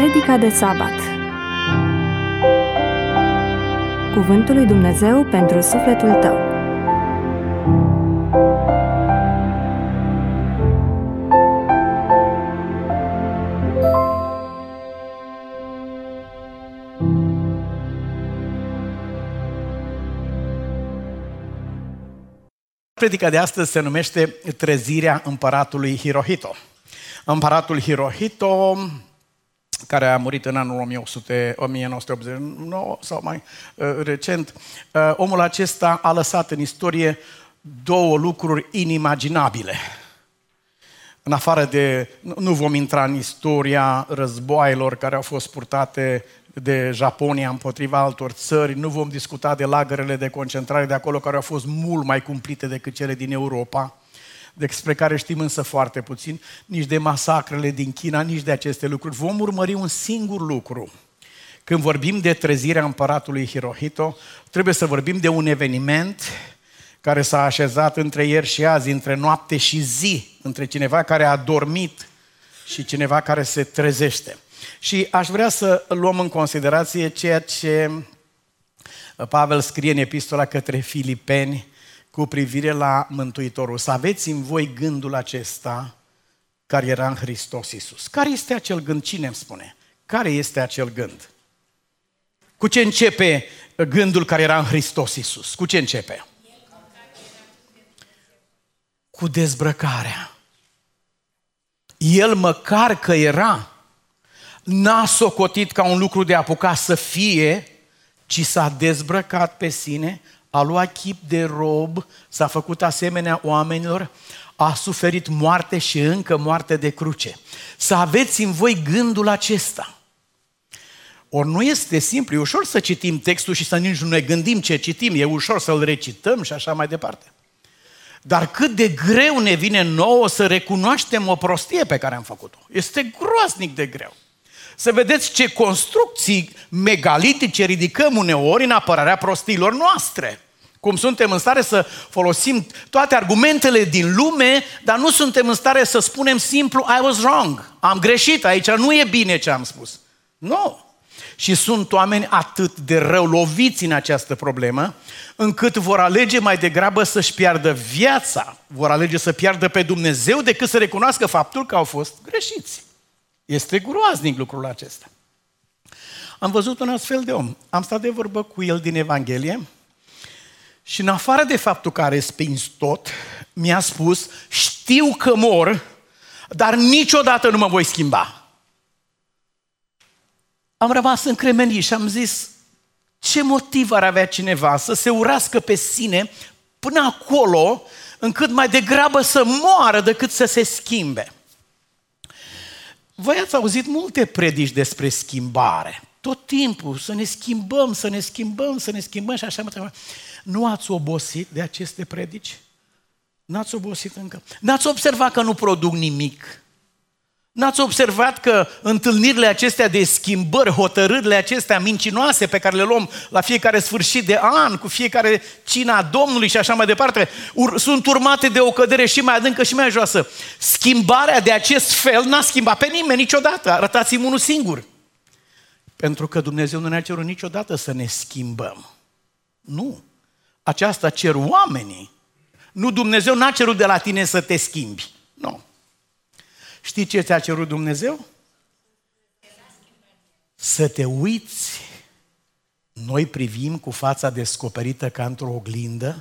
Predica de sabat. Cuvântul lui Dumnezeu pentru sufletul tău. Predica de astăzi se numește Trezirea împăratului Hirohito. Împăratul Hirohito, care a murit în anul 1989 sau mai recent, omul acesta a lăsat în istorie două lucruri inimaginabile. În afară de, nu vom intra în istoria războaielor care au fost purtate de Japonia împotriva altor țări, nu vom discuta de lagărele de concentrare de acolo, care au fost mult mai cumplite decât cele din Europa, despre care știm însă foarte puțin, nici de masacrele din China, nici de aceste lucruri. Vom urmări un singur lucru. Când vorbim de trezirea împăratului Hirohito, trebuie să vorbim de un eveniment care s-a așezat între ieri și azi, între noapte și zi, între cineva care a dormit și cineva care se trezește. Și aș vrea să luăm în considerație ceea ce Pavel scrie în epistola către Filipeni cu privire la Mântuitorul. Să aveți în voi gândul acesta care era în Hristos Iisus. Care este acel gând? Cine îmi spune? Care este acel gând? Cu ce începe gândul care era în Hristos Iisus? Cu ce începe? Cu dezbrăcarea. El măcar că era, n-a socotit ca un lucru de apucat să fie, ci s-a dezbrăcat pe sine, a luat chip de rob, s-a făcut asemenea oamenilor, a suferit moarte și încă moarte de cruce. Să aveți în voi gândul acesta. Ori nu este simplu, e ușor să citim textul și să nici nu ne gândim ce citim, e ușor să-l recităm și așa mai departe. Dar cât de greu ne vine nouă să recunoaștem o prostie pe care am făcut-o. Este groaznic de greu. Să vedeți ce construcții megalitice ridicăm uneori în apărarea prostiilor noastre. Cum suntem în stare să folosim toate argumentele din lume, dar nu suntem în stare să spunem simplu I was wrong, am greșit, aici nu e bine ce am spus. Nu. Și sunt oameni atât de rău loviți în această problemă, încât vor alege mai degrabă să-și piardă viața, vor alege să piardă pe Dumnezeu decât să recunoască faptul că au fost greșiți. Este groaznic lucrul acesta. Am văzut un astfel de om. Am stat de vorbă cu el din Evanghelie și în afară de faptul că a respins tot, mi-a spus, știu că mor, dar niciodată nu mă voi schimba. Am rămas încremenit și am zis, ce motiv ar avea cineva să se urască pe sine până acolo, încât mai degrabă să moară decât să se schimbe? Voi ați auzit multe predici despre schimbare. Tot timpul să ne schimbăm, să ne schimbăm, să ne schimbăm și așa mai departe. Nu ați obosit de aceste predici? N-ați obosit încă? N-ați observat că nu produc nimic? N-ați observat că întâlnirile acestea de schimbări, hotărârile acestea mincinoase pe care le luăm la fiecare sfârșit de an, cu fiecare cina Domnului și așa mai departe, sunt urmate de o cădere și mai adâncă și mai joasă. Schimbarea de acest fel n-a schimbat pe nimeni niciodată. Arătați-mi unul singur. Pentru că Dumnezeu nu ne-a cerut niciodată să ne schimbăm. Nu. Aceasta cer oamenii. Nu, Dumnezeu n-a cerut de la tine să te schimbi. Nu. Știi ce ți-a cerut Dumnezeu? Să te uiți. Noi privim cu fața descoperită ca într-o oglindă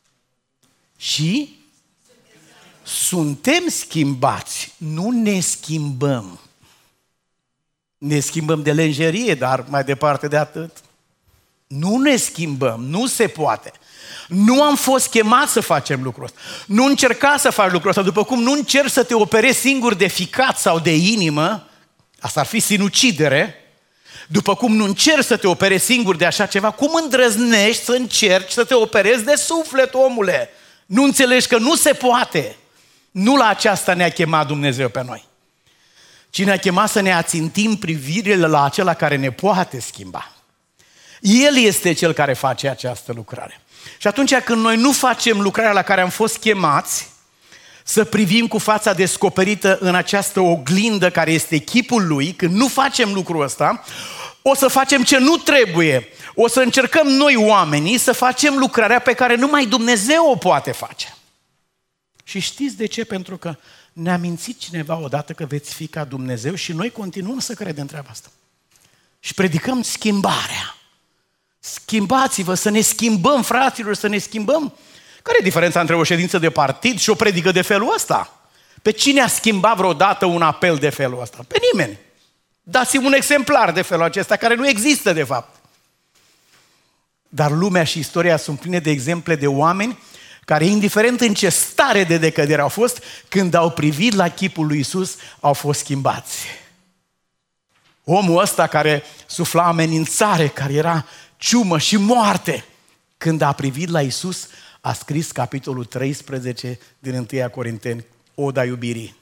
și suntem schimbați. Nu ne schimbăm. Ne schimbăm de lenjerie, dar mai departe de atât. Nu ne schimbăm, nu se poate. Nu am fost chemați să facem lucrul ăsta. Nu încerca să faci lucrul ăsta, după cum nu încerci să te operezi singur de ficat sau de inimă, asta ar fi sinucidere, după cum nu încerci să te operezi singur de așa ceva, cum îndrăznești să încerci să te operezi de suflet, omule? Nu înțelegi că nu se poate. Nu la aceasta ne-a chemat Dumnezeu pe noi. Ci ne-a chemat să ne ațintim privirile la acela care ne poate schimba. El este cel care face această lucrare. Și atunci când noi nu facem lucrarea la care am fost chemați, să privim cu fața descoperită în această oglindă care este chipul Lui, când nu facem lucrul ăsta, o să facem ce nu trebuie. O să încercăm noi oamenii să facem lucrarea pe care numai Dumnezeu o poate face. Și știți de ce? Pentru că ne-a mințit cineva odată că veți fi ca Dumnezeu și noi continuăm să credem treaba asta. Și predicăm schimbarea. Schimbați-vă, să ne schimbăm, fraților, să ne schimbăm. Care e diferența între o ședință de partid și o predică de felul ăsta? Pe cine a schimbat vreodată un apel de felul ăsta? Pe nimeni. Dați-mi un exemplar de felul acesta, care nu există de fapt. Dar lumea și istoria sunt pline de exemple de oameni care, indiferent în ce stare de decădere au fost, când au privit la chipul lui Iisus, au fost schimbați. Omul ăsta care sufla amenințare, care era ciumă și moarte, când a privit la Iisus, a scris capitolul 13 din 1 Corinteni, Oda iubirii.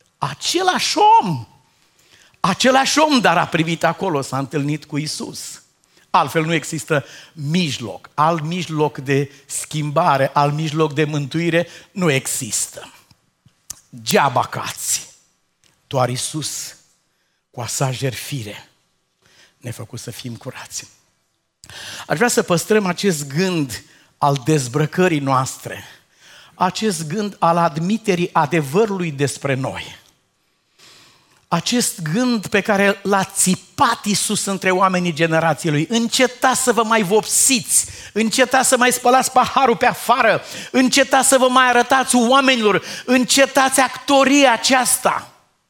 Același om, dar a privit acolo, s-a întâlnit cu Iisus. Altfel nu există mijloc, alt mijloc de schimbare, alt mijloc de mântuire nu există. Geaba cați, doar Iisus cu a sa jertfire ne-a făcut să fim curați. Aș vrea să păstrăm acest gând al dezbrăcării noastre, acest gând al admiterii adevărului despre noi. Acest gând pe care l-a țipat Iisus între oamenii generației Lui. Încetați să vă mai vopsiți, încetați să mai spălați paharul pe afară, încetați să vă mai arătați oamenilor, încetați actoria aceasta.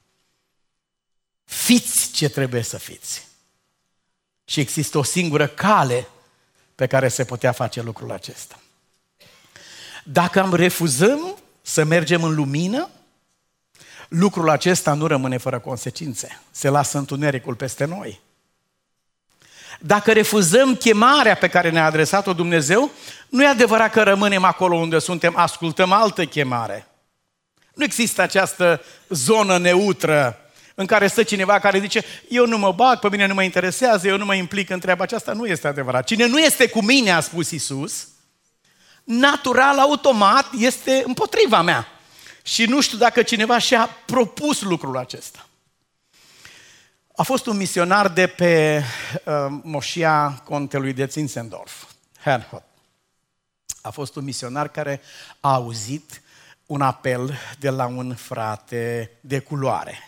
Fiți ce trebuie să fiți. Și există o singură cale pe care se putea face lucrul acesta. Dacă am refuzăm să mergem în lumină, lucrul acesta nu rămâne fără consecințe. Se lasă întunericul peste noi. Dacă refuzăm chemarea pe care ne-a adresat-o Dumnezeu, nu e adevărat că rămânem acolo unde suntem, ascultăm altă chemare. Nu există această zonă neutră în care stă cineva care zice, eu nu mă bag, pe mine nu mă interesează, eu nu mă implic în treaba aceasta. Nu este adevărat. Cine nu este cu mine, a spus Iisus, natural, automat, este împotriva mea. Și nu știu dacă cineva și-a propus lucrul acesta. A fost un misionar de pe moșia contelui de Zinzendorf, Herrnhut. A fost un misionar care a auzit un apel de la un frate de culoare.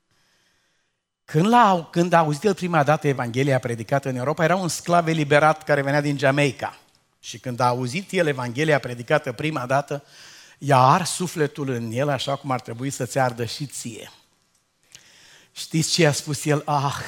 Când a auzit el prima dată Evanghelia predicată în Europa, era un sclav eliberat care venea din Jamaica. Și când a auzit el Evanghelia predicată prima dată, i-a ars sufletul în el, așa cum ar trebui să-ți ardă și ție. Știți ce a spus el?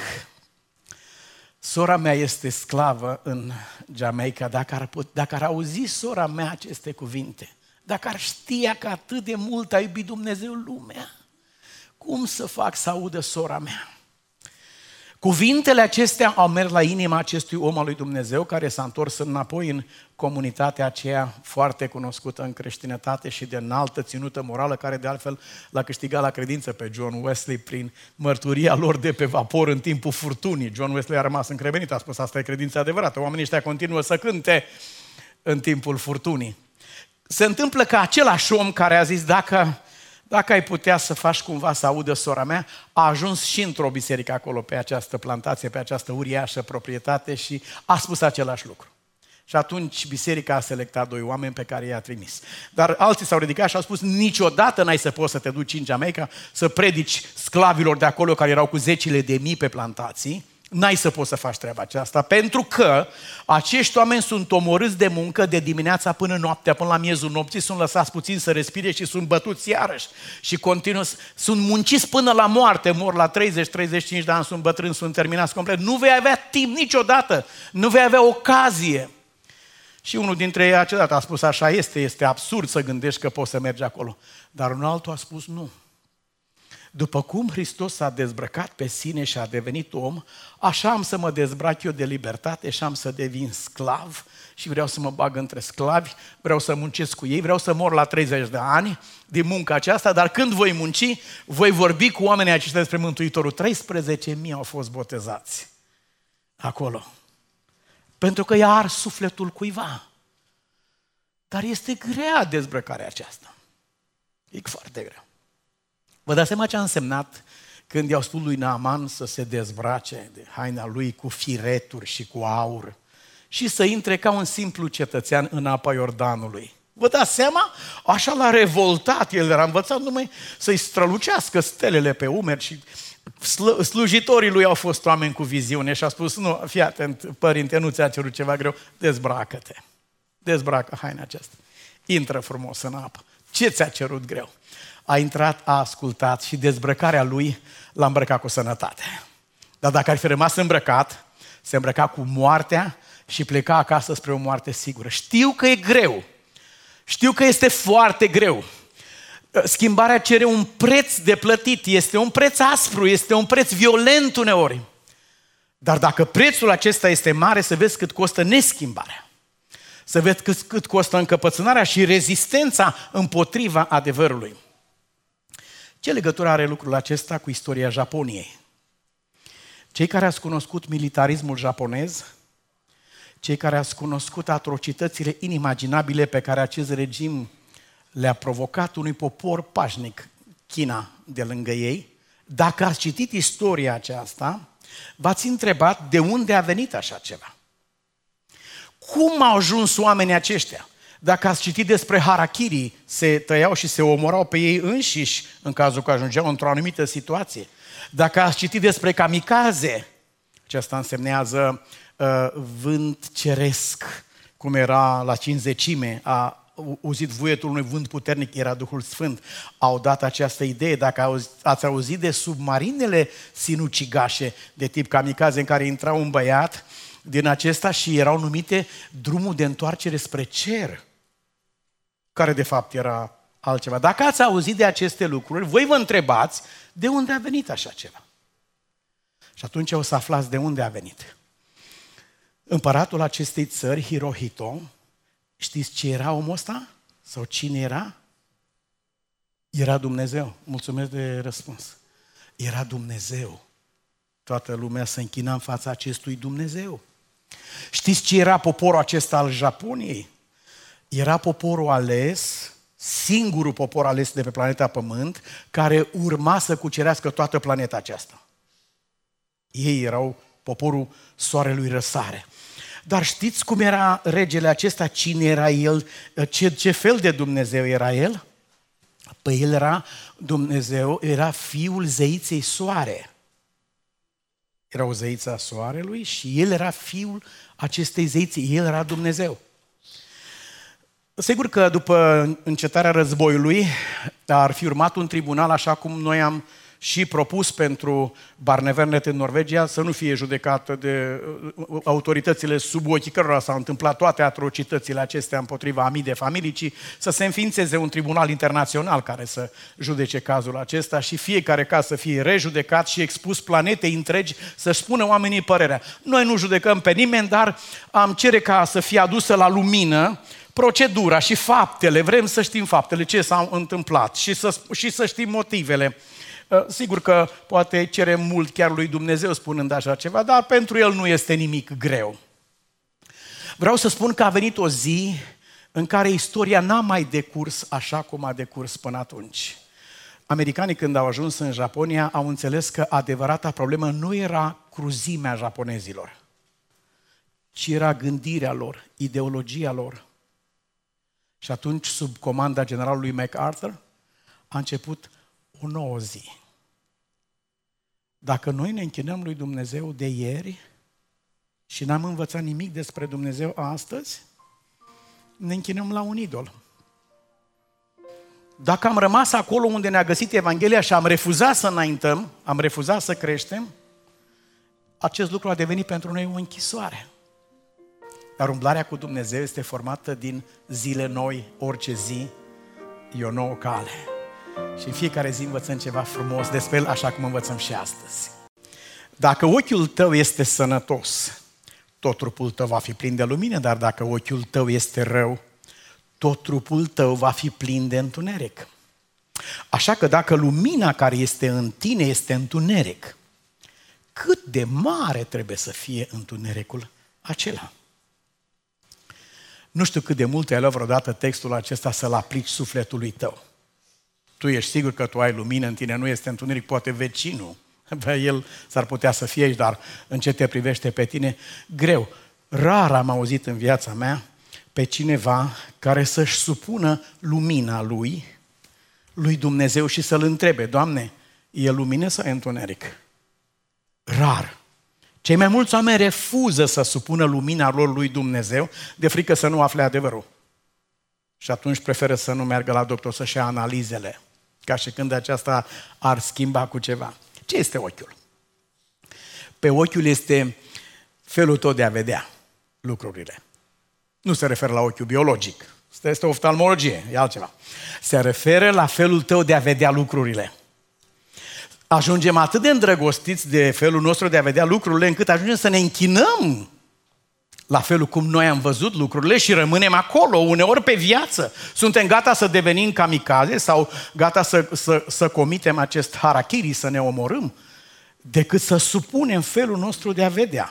Sora mea este sclavă în Jamaica, dacă ar auzi sora mea aceste cuvinte, dacă ar știa că atât de mult a iubit Dumnezeu lumea, cum să fac să audă sora mea? Cuvintele acestea au mers la inima acestui om al lui Dumnezeu care s-a întors înapoi în comunitatea aceea foarte cunoscută în creștinătate și de înaltă ținută morală, care de altfel l-a câștigat la credință pe John Wesley prin mărturia lor de pe vapor în timpul furtunii. John Wesley a rămas încremenit, a spus, asta e credința adevărată. Oamenii ăștia continuă să cânte în timpul furtunii. Se întâmplă că același om care a zis, dacă ai putea să faci cumva să audă sora mea, a ajuns și într-o biserică acolo, pe această plantație, pe această uriașă proprietate și a spus același lucru. Și atunci biserica a selectat 2 oameni pe care i-a trimis. Dar alții s-au ridicat și au spus, niciodată n-ai să poți să te duci în Jamaica, să predici sclavilor de acolo care erau cu zecile de mii pe plantații, n-ai să poți să faci treaba aceasta, pentru că acești oameni sunt omorâți de muncă de dimineața până noaptea, până la miezul nopții, sunt lăsați puțin să respire și sunt bătuți iarăși și continuă, sunt munciți până la moarte, mor la 30-35 de ani, sunt bătrâni, sunt terminați complet, nu vei avea timp niciodată, nu vei avea ocazie. Și unul dintre ei acela a spus, așa este absurd să gândești că poți să mergi acolo, dar un altul a spus, nu. După cum Hristos s-a dezbrăcat pe sine și a devenit om, așa am să mă dezbrac eu de libertate și am să devin sclav și vreau să mă bag între sclavi, vreau să muncesc cu ei, vreau să mor la 30 de ani din munca aceasta, dar când voi munci, voi vorbi cu oamenii aceștia despre Mântuitorul. 13.000 au fost botezați acolo. Pentru că i-a ars sufletul cuiva. Dar este grea dezbrăcarea aceasta. E foarte greu. Vă dați seama ce a însemnat când i-au spus lui Naaman să se dezbrace de haina lui cu fireturi și cu aur și să intre ca un simplu cetățean în apa Iordanului? Vă dați seama? Așa l-a revoltat, el era învățat numai să-i strălucească stelele pe umeri și slujitorii lui au fost oameni cu viziune și a spus, nu, fii atent, părinte, nu ți-a cerut ceva greu, dezbracă-te, dezbracă haina aceasta, intră frumos în apă. Ce ți-a cerut greu? A intrat, a ascultat și dezbrăcarea lui l-a îmbrăcat cu sănătate. Dar dacă ar fi rămas îmbrăcat, se îmbrăca cu moartea și pleca acasă spre o moarte sigură. Știu că e greu, știu că este foarte greu. Schimbarea cere un preț de plătit, este un preț aspru, este un preț violent uneori. Dar dacă prețul acesta este mare, să vezi cât costă neschimbarea. Să vezi cât costă încăpățânarea și rezistența împotriva adevărului. Ce legătură are lucrul acesta cu istoria Japoniei? Cei care ați cunoscut militarismul japonez, cei care ați cunoscut atrocitățile inimaginabile pe care acest regim le-a provocat unui popor pașnic, China de lângă ei, dacă ați citit istoria aceasta, v-ați întrebat de unde a venit așa ceva. Cum au ajuns oamenii aceștia? Dacă ați citit despre harakiri, se tăiau și se omorau pe ei înșiși în cazul că ajungeau într-o anumită situație. Dacă ați citit despre kamikaze, aceasta însemnează vânt ceresc, cum era la Cinzecime, a auzit vuietul unui vânt puternic, era Duhul Sfânt. Au dat această idee. Dacă ați auzit de submarinele sinucigașe de tip kamikaze în care intra un băiat din acesta și erau numite drumul de întoarcere spre cer, care de fapt era altceva. Dacă ați auzit de aceste lucruri, voi vă întrebați de unde a venit așa ceva. Și atunci o să aflați de unde a venit. Împăratul acestei țări, Hirohito, știți ce era omul ăsta? Sau cine era? Era Dumnezeu. Mulțumesc de răspuns. Era Dumnezeu. Toată lumea se închina în fața acestui Dumnezeu. Știți ce era poporul acesta al Japoniei? Era poporul ales, singurul popor ales de pe planeta Pământ, care urma să cucerească toată planeta aceasta. Ei erau poporul soarelui răsare. Dar știți cum era regele acesta? Cine era el? Ce fel de Dumnezeu era el? Păi el era Dumnezeu, era fiul zeiței Soare. Era o zeiță a Soarelui și el era fiul acestei zeițe. El era Dumnezeu. Sigur că după încetarea războiului ar fi urmat un tribunal, așa cum noi am și propus pentru Barnevernet în Norvegia, să nu fie judecată de autoritățile sub ochii cărora s-au întâmplat toate atrocitățile acestea împotriva a mii de familii, ci să se înființeze un tribunal internațional care să judece cazul acesta și fiecare caz să fie rejudecat și expus planetei întregi să-și spună oamenii părerea. Noi nu judecăm pe nimeni, dar am cere ca să fie adusă la lumină procedura și faptele, vrem să știm faptele, ce s-au întâmplat și să știm motivele. Sigur că poate cere mult chiar lui Dumnezeu spunând așa ceva, dar pentru el nu este nimic greu. Vreau să spun că a venit o zi în care istoria n-a mai decurs așa cum a decurs până atunci. Americanii, când au ajuns în Japonia, au înțeles că adevărata problemă nu era cruzimea japonezilor, ci era gândirea lor, ideologia lor. Și atunci, sub comanda generalului MacArthur, a început o nouă zi. Dacă noi ne închinăm lui Dumnezeu de ieri și n-am învățat nimic despre Dumnezeu astăzi, ne închinăm la un idol. Dacă am rămas acolo unde ne-a găsit Evanghelia și am refuzat să înaintăm, am refuzat să creștem, acest lucru a devenit pentru noi o închisoare. Dar umblarea cu Dumnezeu este formată din zile noi, orice zi e o nouă cale. Și în fiecare zi învățăm ceva frumos despre el, așa cum învățăm și astăzi. Dacă ochiul tău este sănătos, tot trupul tău va fi plin de lumină, dar dacă ochiul tău este rău, tot trupul tău va fi plin de întuneric. Așa că dacă lumina care este în tine este întuneric, cât de mare trebuie să fie întunericul acela? Nu știu cât de mult ai luat vreodată textul acesta să-l aplici sufletului tău. Tu ești sigur că tu ai lumină în tine, nu este întuneric, poate vecinul. El s-ar putea să fie aici, dar în ce te privește pe tine, greu. Rar am auzit în viața mea pe cineva care să-și supună lumina lui Dumnezeu și să-L întrebe, Doamne, e lumină sau e întuneric? Rar. Cei mai mulți oameni refuză să supună lumina lor lui Dumnezeu de frică să nu afle adevărul. Și atunci preferă să nu meargă la doctor să-și ia analizele, ca și când aceasta ar schimba cu ceva. Ce este ochiul? Pe ochiul este felul tău de a vedea lucrurile. Nu se referă la ochiul biologic. Asta este oftalmologie, e altceva. Se referă la felul tău de a vedea lucrurile. Ajungem atât de îndrăgostiți de felul nostru de a vedea lucrurile, încât ajungem să ne închinăm la felul cum noi am văzut lucrurile și rămânem acolo, uneori pe viață. Suntem gata să devenim kamikaze sau gata să comitem acest harakiri, să ne omorâm, decât să supunem felul nostru de a vedea.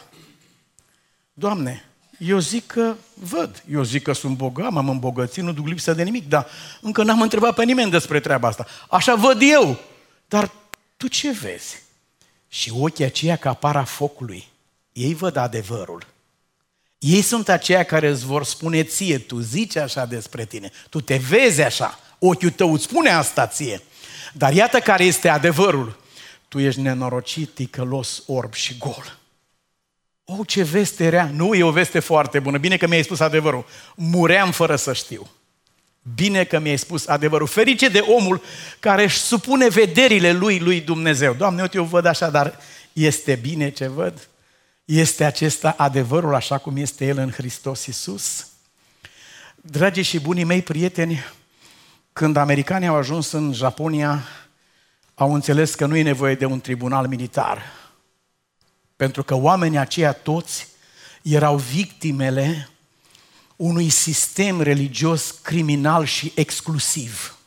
Doamne, eu zic că văd, eu zic că sunt bogat, m-am îmbogățit, nu duc lipsă de nimic, dar încă n-am întrebat pe nimeni despre treaba asta. Așa văd eu, dar tu ce vezi? Și ochii aceia ca para focului, ei văd adevărul. Ei sunt aceia care îți vor spune ție, tu zici așa despre tine, tu te vezi așa, ochiul tău îți spune asta ție. Dar iată care este adevărul, tu ești nenorocit, ticălos, orb și gol. Ce veste rea! Nu, e o veste foarte bună, bine că mi-ai spus adevărul. Muream fără să știu. Bine că mi-ai spus adevărul. Ferice de omul care își supune vederile lui Dumnezeu. Doamne, uite, eu văd așa, dar este bine ce văd? Este acesta adevărul așa cum este El în Hristos Iisus? Dragii și bunii mei prieteni, când americanii au ajuns în Japonia, au înțeles că nu e nevoie de un tribunal militar. Pentru că oamenii aceia toți erau victimele unui sistem religios criminal și exclusiv.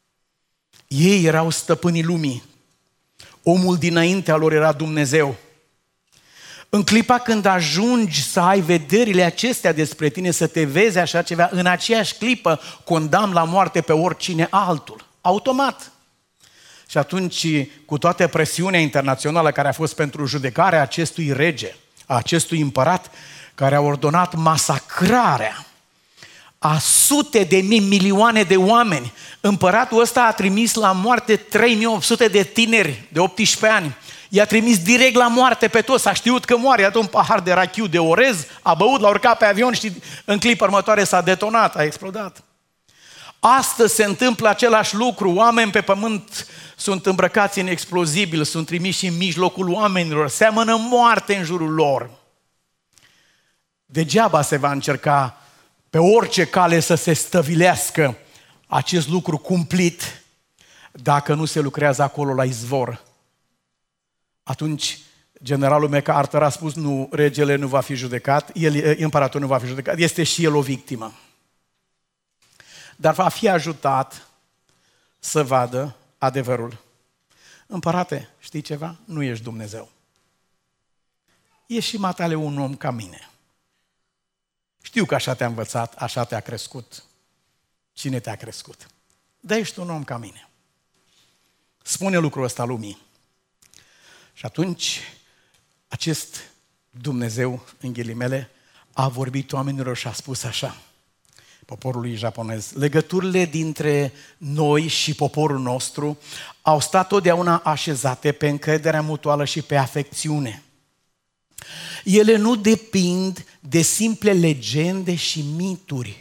Ei erau stăpânii lumii. Omul dinaintea lor era Dumnezeu. În clipa când ajungi să ai vederile acestea despre tine, să te vezi așa ceva, în aceeași clipă condamn la moarte pe oricine altul. Automat. Și atunci, cu toată presiunea internațională care a fost pentru judecarea acestui rege, a acestui împărat, care a ordonat masacrarea a sute de mii, milioane de oameni, împăratul ăsta a trimis la moarte 3800 de tineri de 18 ani. I-a trimis direct la moarte pe toți, s-a știut că moare, i-a dat un pahar de rachiu de orez, a băut, l-a urcat pe avion și în clipa următoare s-a detonat, a explodat. Astăzi se întâmplă același lucru, oameni pe pământ sunt îmbrăcați în explozibil, sunt trimiși în mijlocul oamenilor, seamănă moarte în jurul lor. Degeaba se va încerca pe orice cale să se stăvilească acest lucru cumplit dacă nu se lucrează acolo la izvor. Atunci generalul MacArthur a spus, nu, regele nu va fi judecat, împăratul nu va fi judecat, este și el o victimă. Dar va fi ajutat să vadă adevărul. Împărate, știi ceva? Nu ești Dumnezeu. Ești și matale un om ca mine. Știu că așa te-a învățat, așa te-a crescut. Cine te-a crescut? Dar ești un om ca mine. Spune lucrul ăsta lumii. Și atunci, acest Dumnezeu, în ghilimele, a vorbit oamenilor și a spus așa, poporului japonez, legăturile dintre noi și poporul nostru au stat totdeauna așezate pe încrederea mutuală și pe afecțiune. Ele nu depind de simple legende și mituri.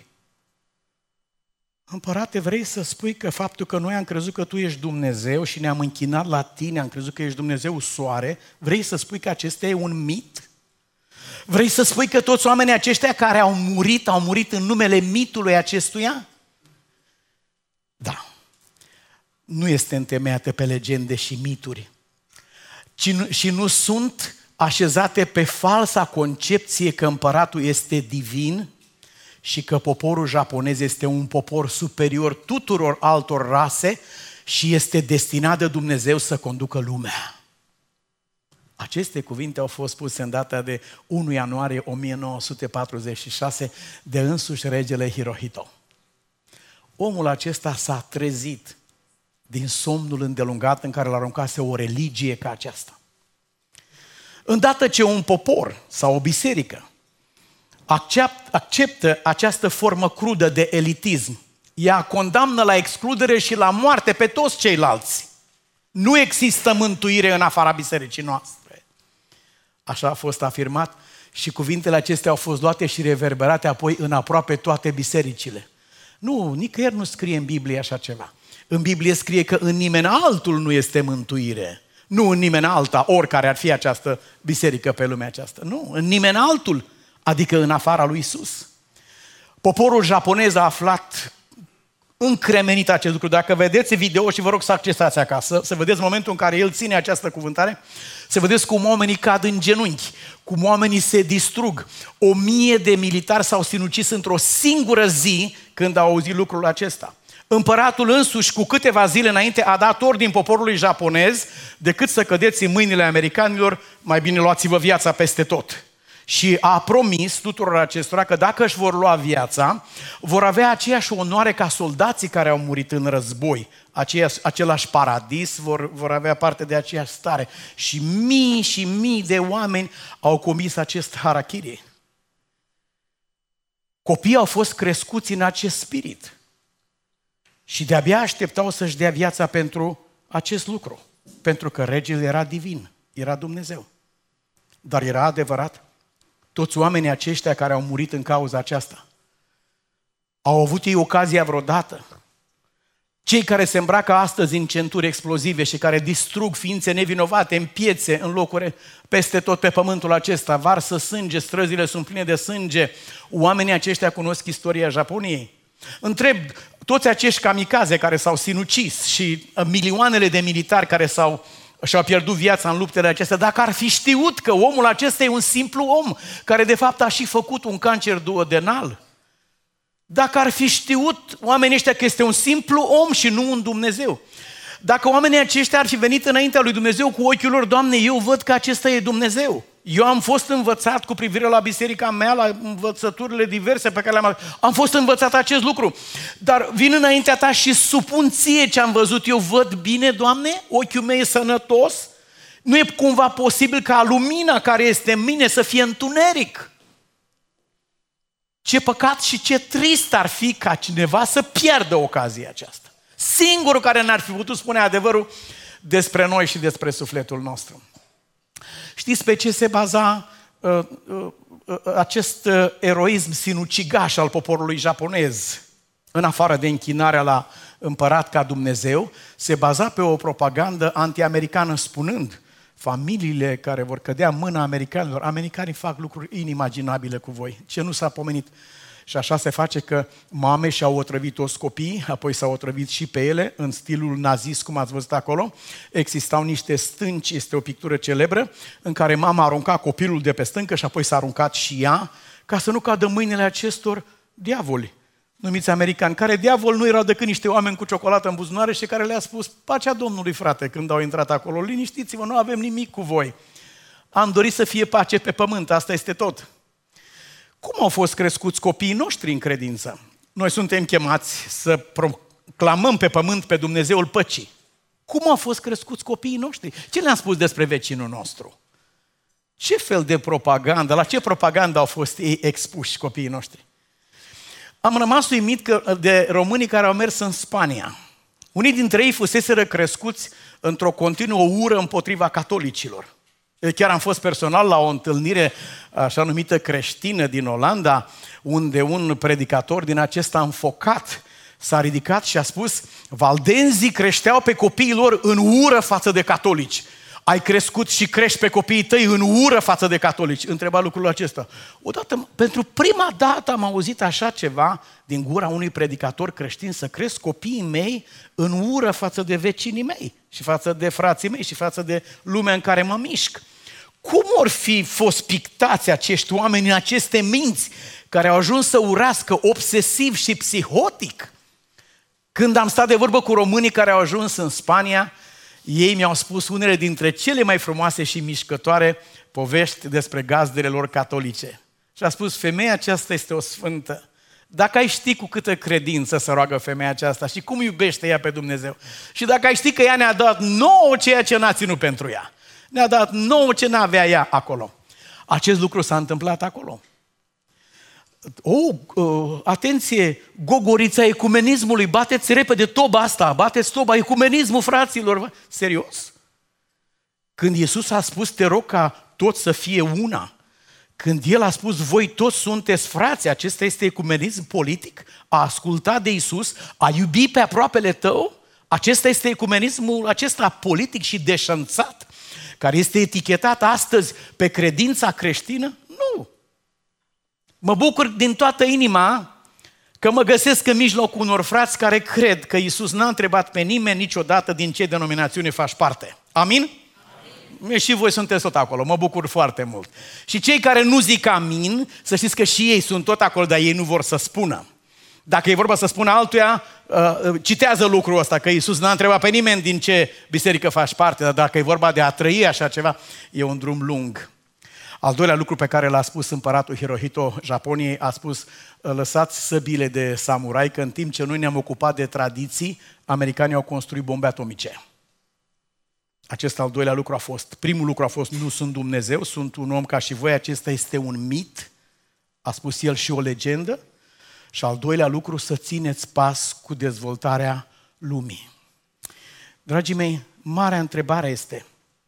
Împărate, vrei să spui că faptul că noi am crezut că tu ești Dumnezeu și ne-am închinat la tine, am crezut că ești Dumnezeu soare, vrei să spui că acesta e un mit? Vrei să spui că toți oamenii aceștia care au murit în numele mitului acestuia? Da. Nu este întemeiată pe legende și mituri, și nu sunt așezate pe falsa concepție că împăratul este divin și că poporul japonez este un popor superior tuturor altor rase și este destinat de Dumnezeu să conducă lumea. Aceste cuvinte au fost spuse în data de 1 ianuarie 1946 de însuși regele Hirohito. Omul acesta s-a trezit din somnul îndelungat în care l-aruncase o religie ca aceasta. Îndată ce un popor sau o biserică acceptă această formă crudă de elitism, ea condamnă la excludere și la moarte pe toți ceilalți. Nu există mântuire în afara bisericii noastre. Așa a fost afirmat și cuvintele acestea au fost luate și reverberate apoi în aproape toate bisericile. Nu, nicăieri nu scrie în Biblie așa ceva. În Biblie scrie că în nimeni altul nu este mântuire. Nu în nimeni alta, oricare ar fi această biserică pe lumea aceasta. Nu, în nimeni altul, adică în afara lui Isus. Poporul japonez a aflat încremenit acest lucru. Dacă vedeți video și vă rog să accesați acasă, să vedeți momentul în care el ține această cuvântare, să vedeți cum oamenii cad în genunchi, cum oamenii se distrug. 1000 de militari s-au sinucis într-o singură zi când au auzit lucrul acesta. Împăratul însuși, cu câteva zile înainte, a dat ordin poporului japonez, decât să cădeți în mâinile americanilor, mai bine luați-vă viața peste tot. Și a promis tuturor acestora că dacă își vor lua viața, vor avea aceeași onoare ca soldații care au murit în război. Același paradis, vor avea parte de aceeași stare. Și mii de oameni au comis acest harakiri. Copiii au fost crescuți în acest spirit. Și de-abia așteptau să-și dea viața pentru acest lucru. Pentru că regele era divin, era Dumnezeu. Dar era adevărat? Toți oamenii aceștia care au murit în cauza aceasta, au avut ei ocazia vreodată? Cei care se îmbracă astăzi în centuri explozive și care distrug ființe nevinovate în piețe, în locuri, peste tot pe pământul acesta, varsă sânge, străzile sunt pline de sânge, oamenii aceștia cunosc istoria Japoniei. Întreb toți acești kamikaze care s-au sinucis și milioanele de militari care și-au pierdut viața în luptele acestea, dacă ar fi știut că omul acesta e un simplu om, care de fapt a și făcut un cancer duodenal, dacă ar fi știut oamenii ăștia că este un simplu om și nu un Dumnezeu, dacă oamenii aceștia ar fi venit înaintea lui Dumnezeu cu ochiul lor, Doamne, eu văd că acesta e Dumnezeu. Eu am fost învățat cu privire la biserica mea, la învățăturile diverse pe care am fost învățat acest lucru. Dar vin înaintea ta și supun ție ce am văzut. Eu văd bine, Doamne? Ochiul meu e sănătos? Nu e cumva posibil ca lumina care este în mine să fie întuneric? Ce păcat și ce trist ar fi ca cineva să piardă ocazia aceasta. Singurul care n-ar fi putut spune adevărul despre noi și despre sufletul nostru. Știți pe ce se baza acest eroism sinucigaș al poporului japonez? În afară de închinarea la împărat ca Dumnezeu, se baza pe o propagandă anti-americană spunând: familiile care vor cădea în mâna americanilor, americanii fac lucruri inimaginabile cu voi, ce nu s-a pomenit. Și așa se face că mame și-au otrăvit toți copiii, apoi s-au otrăvit și pe ele, în stilul nazist, cum ați văzut acolo. Existau niște stânci, este o pictură celebră, în care mama arunca copilul de pe stâncă și apoi s-a aruncat și ea, ca să nu cadă în mâinile acestor diavoli, numiți americani, care diavol nu erau decât niște oameni cu ciocolată în buzunare și care le-a spus: pacea Domnului, frate, când au intrat acolo, liniștiți-vă, nu avem nimic cu voi. Am dorit să fie pace pe pământ, asta este tot. Cum au fost crescuți copiii noștri în credință? Noi suntem chemați să proclamăm pe pământ pe Dumnezeul păcii. Cum au fost crescuți copiii noștri? Ce le-am spus despre vecinul nostru? Ce fel de propagandă, la ce propagandă au fost ei expuși copiii noștri? Am rămas uimit de românii care au mers în Spania. Unii dintre ei fuseseră crescuți într-o continuă ură împotriva catolicilor. Chiar am fost personal la o întâlnire așa numită creștină din Olanda, unde un predicator din acesta înfocat s-a ridicat și a spus: valdenzii creșteau pe copiii lor în ură față de catolici. Ai crescut și crești pe copiii tăi în ură față de catolici? Întreba lucrul acesta. Odată, pentru prima dată am auzit așa ceva din gura unui predicator creștin, să cresc copiii mei în ură față de vecinii mei și față de frații mei și față de lumea în care mă mișc. Cum or fi fost pictați acești oameni în aceste minți care au ajuns să urască obsesiv și psihotic? Când am stat de vorbă cu românii care au ajuns în Spania, ei mi-au spus unele dintre cele mai frumoase și mișcătoare povești despre gazdele lor catolice. Și a spus: femeia aceasta este o sfântă. Dacă ai ști cu câtă credință se roagă femeia aceasta și cum iubește ea pe Dumnezeu, și dacă ai ști că ea ne-a dat nouă ceea ce n-a ținut pentru ea, ne-a dat nouă ce n-avea ea acolo. Acest lucru s-a întâmplat acolo. Atenție, gogorița ecumenismului, bateți repede toba asta, bateți toba, ecumenismul, fraților. Serios? Când Iisus a spus, te rog ca toți să fie una, când El a spus, voi toți sunteți frați, acesta este ecumenism politic, a asculta de Iisus, a iubi pe aproapele tău, acesta este ecumenismul acesta politic și deșanțat, care este etichetat astăzi pe credința creștină? Nu! Mă bucur din toată inima că mă găsesc în mijlocul unor frați care cred că Iisus n-a întrebat pe nimeni niciodată din ce denominațiune faci parte. Amin? Amin. Și voi sunteți tot acolo, mă bucur foarte mult. Și cei care nu zic amin, să știți că și ei sunt tot acolo, dar ei nu vor să spună. Dacă e vorba să spună altuia, citează lucrul ăsta, că Iisus n-a întrebat pe nimeni din ce biserică faci parte, dar dacă e vorba de a trăi așa ceva, e un drum lung. Al doilea lucru pe care l-a spus împăratul Hirohito Japoniei, a spus, lăsați săbile de samurai, că în timp ce noi ne-am ocupat de tradiții, americanii au construit bombe atomice. Acest al doilea lucru a fost, primul lucru a fost, nu sunt Dumnezeu, sunt un om ca și voi, acesta este un mit, a spus el, și o legendă. Și al doilea lucru, să țineți pas cu dezvoltarea lumii. Dragii mei, marea întrebare este,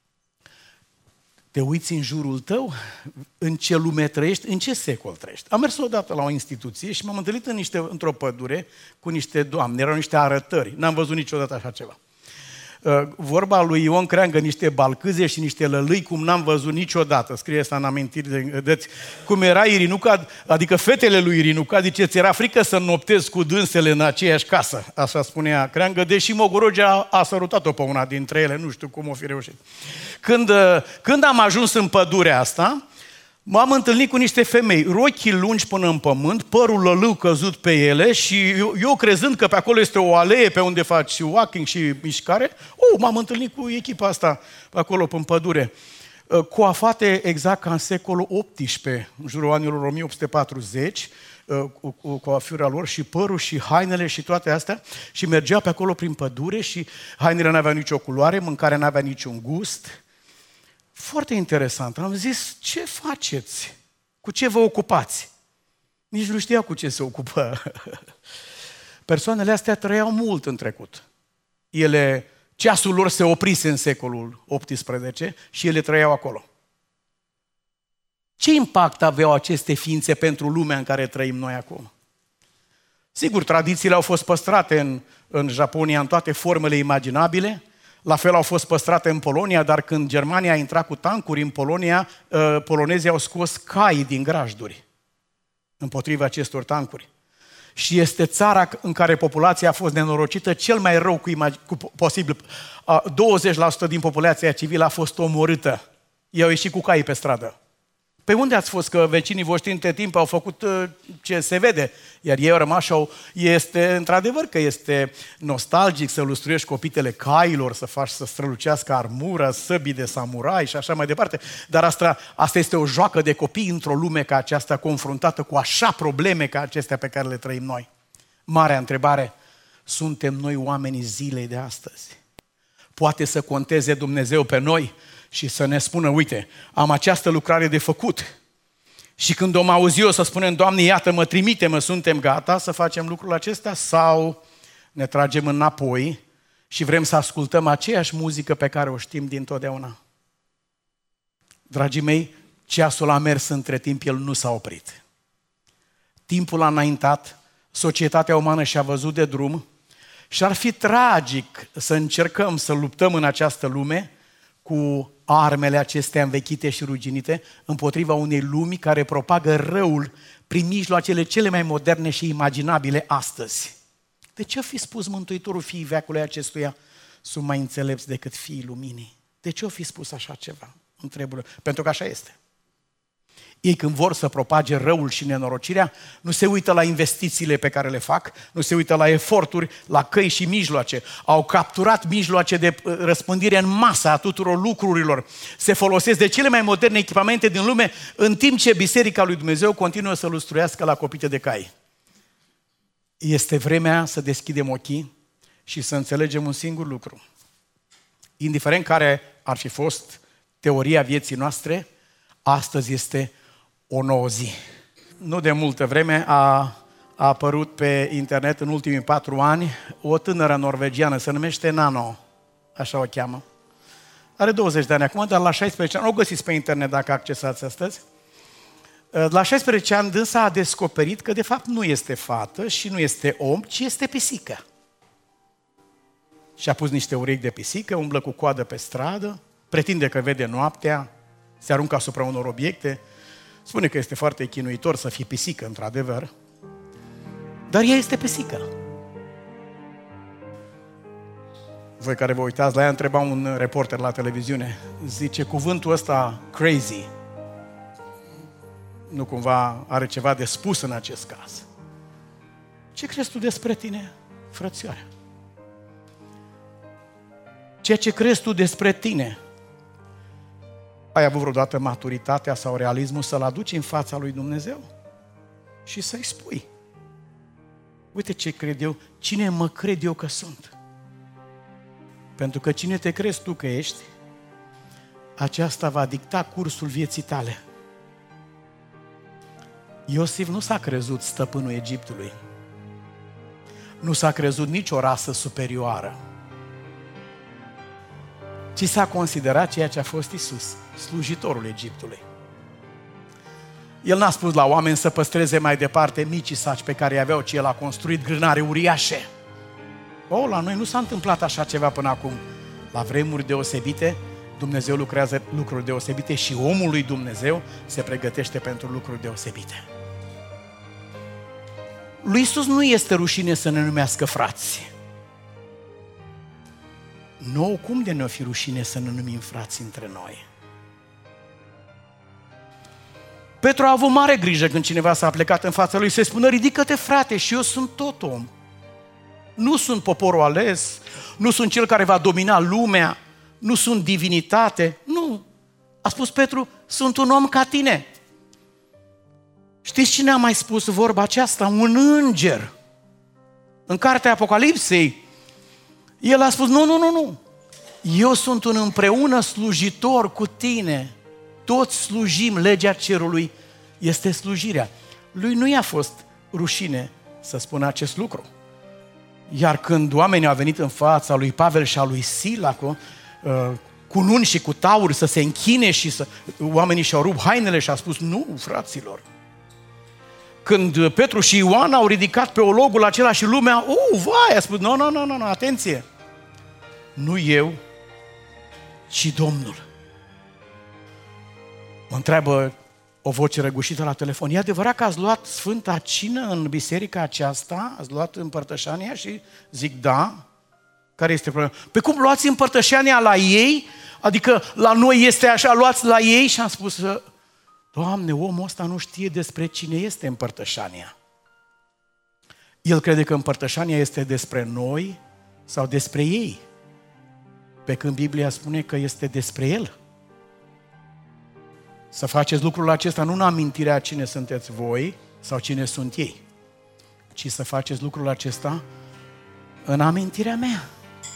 te uiți în jurul tău, în ce lume trăiești, în ce secol trăiești? Am mers odată la o instituție și m-am întâlnit într-o pădure cu niște doamne, erau niște arătări, n-am văzut niciodată așa ceva. Vorba lui Ion Creangă, niște balcâze și niște lălâi, cum n-am văzut niciodată. Scrie asta în amintiri, cum era Irinuca, adică fetele lui Irinuca, zice, ți era frică să noptezi cu dânsele în aceeași casă, așa spunea Creangă, deși Mogorogea a sărutat-o pe una dintre ele, nu știu cum o fi reușit. Când am ajuns în pădurea asta, m-am întâlnit cu niște femei, rochii lungi până în pământ, părul lălâu căzut pe ele și eu crezând că pe acolo este o alee pe unde faci walking și mișcare, m-am întâlnit cu echipa asta pe acolo, în pădure. Coafate exact ca în secolul XVIII, în jurul anilor 1840, cu coafura lor și părul și hainele și toate astea și mergea pe acolo prin pădure și hainele n-aveau nicio culoare, mâncarea n-avea niciun gust. Foarte interesant. Am zis, ce faceți? Cu ce vă ocupați? Nici nu știau cu ce se ocupă. Persoanele astea trăiau mult în trecut. Ceasul lor se oprise în secolul XVIII și ele trăiau acolo. Ce impact aveau aceste ființe pentru lumea în care trăim noi acum? Sigur, tradițiile au fost păstrate în Japonia în toate formele imaginabile, la fel au fost păstrate în Polonia, dar când Germania a intrat cu tancuri în Polonia, polonezii au scos cai din grajduri împotriva acestor tancuri. Și este țara în care populația a fost nenorocită cel mai rău posibil. 20% din populația civilă a fost omorâtă. Ei au ieșit cu caii pe stradă. Pe unde ați fost? Că vecinii voștri între timp au făcut ce se vede, iar ei au rămas și este, într-adevăr că este nostalgic să lustruiești copitele cailor, să faci să strălucească armura, săbii de samurai și așa mai departe, dar asta este o joacă de copii într-o lume ca aceasta, confruntată cu așa probleme ca acestea pe care le trăim noi. Marea întrebare, suntem noi oamenii zilei de astăzi? Poate să conteze Dumnezeu pe noi și să ne spună, uite, am această lucrare de făcut. Și când om auzi eu să spunem, Doamne, iată-mă, trimite-mă, suntem gata să facem lucrul acesta? Sau ne tragem înapoi și vrem să ascultăm aceeași muzică pe care o știm dintotdeauna? Dragii mei, ceasul a mers între timp, el nu s-a oprit. Timpul a înaintat, societatea umană și-a văzut de drum și ar fi tragic să încercăm să luptăm în această lume cu armele acestea învechite și ruginite împotriva unei lumi care propagă răul prin mijloacele cele mai moderne și imaginabile astăzi. De ce a fi spus Mântuitorul fiii veacului acestuia sunt mai înțelepți decât fiii luminii? De ce a fi spus așa ceva? Întrebă. Pentru că așa este. Ei când vor să propage răul și nenorocirea, nu se uită la investițiile pe care le fac, nu se uită la eforturi, la căi și mijloace. Au capturat mijloace de răspândire în masă a tuturor lucrurilor. Se folosesc de cele mai moderne echipamente din lume, în timp ce Biserica lui Dumnezeu continuă să lustruiască la copite de cai. Este vremea să deschidem ochii și să înțelegem un singur lucru. Indiferent care ar fi fost teoria vieții noastre, astăzi este o nouă zi. Nu de multă vreme a apărut pe internet în ultimii 4 ani o tânără norvegiană, se numește Nano, așa o cheamă. Are 20 de ani acum, dar la 16 ani, o găsiți pe internet dacă accesați astăzi. La 16 ani dânsa a descoperit că de fapt nu este fată și nu este om, ci este pisică. Și-a pus niște urechi de pisică, umblă cu coadă pe stradă, pretinde că vede noaptea, se aruncă asupra unor obiecte, spune că este foarte chinuitor să fii pisică, într-adevăr, dar ea este pisică. Voi care vă uitați la ea, întreba un reporter la televiziune, zice, cuvântul ăsta crazy, nu cumva are ceva de spus în acest caz. Ce crezi tu despre tine, frățioare? Ceea ce crezi tu despre tine, ai avut vreodată maturitatea sau realismul să-L aduci în fața lui Dumnezeu și să-i spui, uite ce cred eu, cine mă cred eu că sunt? Pentru că cine te crezi tu că ești, aceasta va dicta cursul vieții tale. Iosif nu s-a crezut stăpânul Egiptului. Nu s-a crezut nicio rasă superioară, ci s-a considerat ceea ce a fost Iisus, slujitorul Egiptului. El n-a spus la oameni să păstreze mai departe micii saci pe care îi aveau, ci el a construit grânare uriașe. La noi nu s-a întâmplat așa ceva până acum. La vremuri deosebite, Dumnezeu lucrează lucruri deosebite și omul lui Dumnezeu se pregătește pentru lucruri deosebite. Lui Iisus nu este rușine să ne numească frați. Nouă, cum de ne-o fi rușine să ne numim frați între noi? Petru a avut mare grijă când cineva s-a plecat în fața lui să-i spună, ridică-te frate, și eu sunt tot om. Nu sunt poporul ales, nu sunt cel care va domina lumea, nu sunt divinitate, nu. A spus Petru, sunt un om ca tine. Știți cine a mai spus vorba aceasta? Un înger. În cartea Apocalipsei, el a spus, nu. Eu sunt un împreună slujitor cu tine. Toți slujim, legea cerului este slujirea. Lui nu i-a fost rușine să spună acest lucru. Iar când oamenii au venit în fața lui Pavel și a lui Sila cu nuni și cu tauri să se închine și oamenii și-au rupt hainele și a spus, nu, fraților. Când Petru și Ioan au ridicat pe ologul acela și lumea, vai, a spus, nu, atenție. Nu eu, ci Domnul. Mă întreabă o voce răgușită la telefon, e adevărat că ați luat Sfânta Cină în biserica aceasta? Ați luat împărtășania? Și zic, da. Care este problema? Păi cum luați împărtășania la ei? Adică la noi este așa, luați la ei? Și am spus, Doamne, omul ăsta nu știe despre cine este împărtășania. El crede că împărtășania este despre noi sau despre ei. Pe când Biblia spune că este despre el. Să faceți lucrul acesta nu în amintirea cine sunteți voi sau cine sunt ei, ci să faceți lucrul acesta în amintirea mea.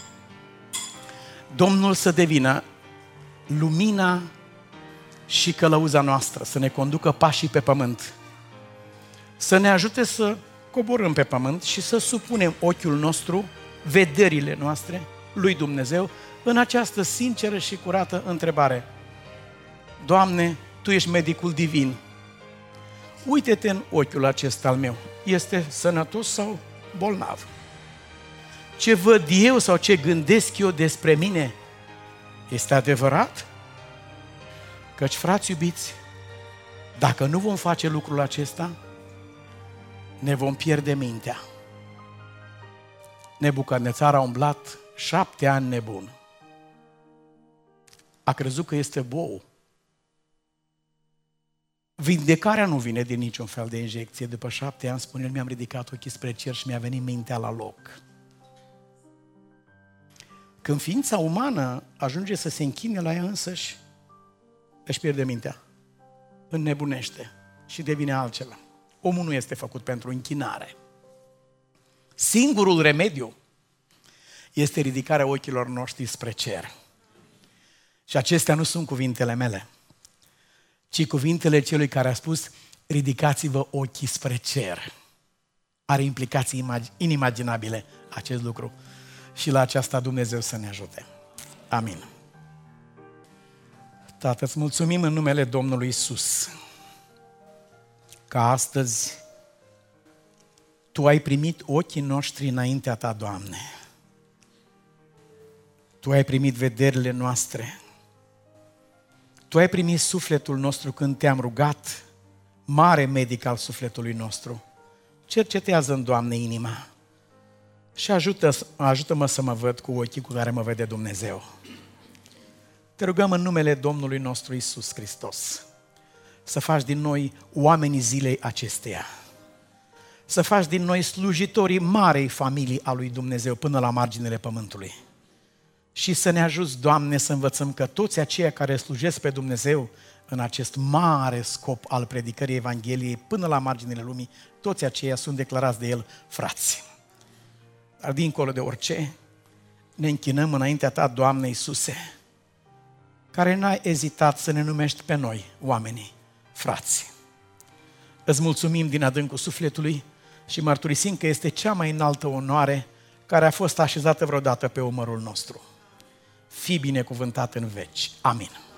Domnul să devină lumina și călăuza noastră, să ne conducă pașii pe pământ, să ne ajute să coborâm pe pământ și să supunem ochiul nostru, vederile noastre lui Dumnezeu în această sinceră și curată întrebare. Doamne, Tu ești medicul divin. Uite-te în ochiul acesta al meu. Este sănătos sau bolnav? Ce văd eu sau ce gândesc eu despre mine este adevărat? Căci, frați iubiți, dacă nu vom face lucrul acesta, ne vom pierde mintea. Nebucadnețar a umblat 7 ani nebun. A crezut că este bou. Vindecarea nu vine din niciun fel de injecție. După 7 ani, spune el, mi-am ridicat ochii spre cer și mi-a venit mintea la loc. Când ființa umană ajunge să se închine la ea însăși, își pierde mintea, înnebunește și devine altceva. Omul nu este făcut pentru închinare. Singurul remediu este ridicarea ochilor noștri spre cer. Și acestea nu sunt cuvintele mele, ci cuvintele celui care a spus: ridicați-vă ochii spre cer. Are implicații inimaginabile acest lucru. Și la aceasta Dumnezeu să ne ajute. Amin. Tată, îți mulțumim în numele Domnului Iisus că astăzi Tu ai primit ochii noștri înaintea Ta, Doamne. Tu ai primit vederile noastre. Tu ai primit sufletul nostru când Te-am rugat, mare medic al sufletului nostru. Cercetează-mi, Doamne, inima și ajută-mă să mă văd cu ochii cu care mă vede Dumnezeu. Te rugăm în numele Domnului nostru Iisus Hristos să faci din noi oamenii zilei acesteia, să faci din noi slujitorii marei familii a lui Dumnezeu până la marginile pământului. Și să ne ajuți, Doamne, să învățăm că toți aceia care slujesc pe Dumnezeu în acest mare scop al predicării Evangheliei până la marginile lumii, toți aceia sunt declarați de El frați. Dar dincolo de orice, ne închinăm înaintea Ta, Doamne Iisuse, care n-ai ezitat să ne numești pe noi, oamenii, frați. Îți mulțumim din adâncul sufletului și mărturisim că este cea mai înaltă onoare care a fost așezată vreodată pe umărul nostru. Fii binecuvântat în veci. Amin.